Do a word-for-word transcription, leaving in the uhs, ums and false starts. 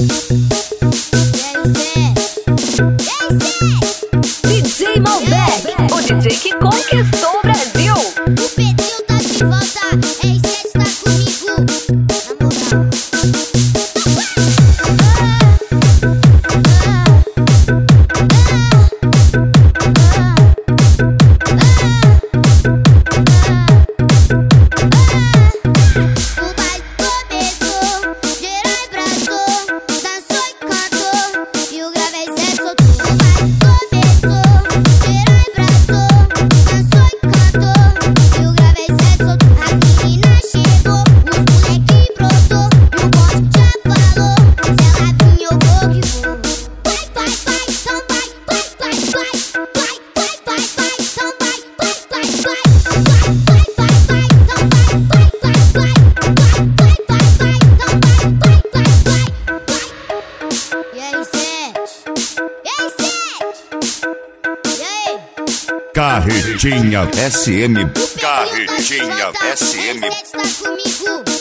D J Malbec, o D J que conquistou o Brasil. O Pedrinho tá de volta, R sete tá comigo. Na moral. Carretinha S M, Carretinha S M. Tá comigo.